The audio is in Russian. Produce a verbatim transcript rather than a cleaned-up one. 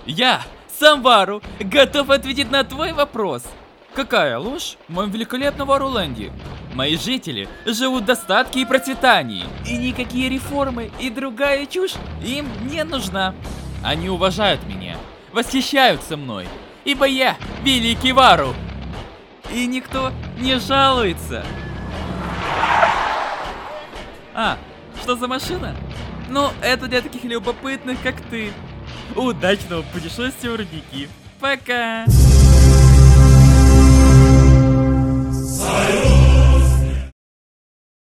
Я, сам Вару, готов ответить на твой вопрос. Какая ложь в моем великолепном Варуленде? Мои жители живут в достатке и процветании, и никакие реформы и другая чушь им не нужна. Они уважают меня, восхищаются мной, ибо я великий Вару. И никто не жалуется. А, что за машина? Ну, это для таких любопытных, как ты. Удачного путешествия в рудники. Пока. Салют!